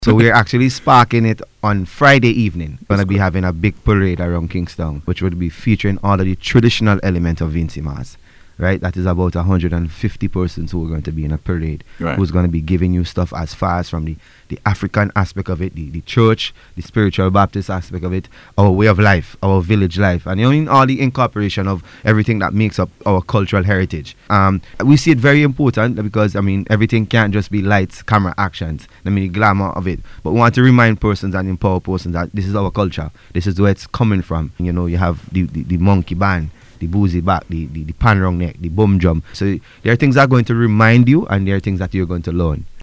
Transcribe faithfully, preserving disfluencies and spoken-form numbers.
So we're actually sparking it on Friday evening. We're going to be having a big parade around Kingston, which would be featuring all of the traditional elements of Vincy Mas. Right, that is about one hundred fifty persons who are going to be in a parade, right, who's going to be giving you stuff as far as from the, the African aspect of it, the, the church, the spiritual Baptist aspect of it, our way of life, our village life, and you know, in all the incorporation of everything that makes up our cultural heritage. Um, we see it very important because, I mean, everything can't just be lights, camera, actions, I mean, the glamour of it. But we want to remind persons and empower persons that this is our culture, this is where it's coming from. You know, you have the, the, the monkey band, the boozy back, the, the, the pan round neck, the bum drum. So there are things that are going to remind you, and there are things that you're going to learn.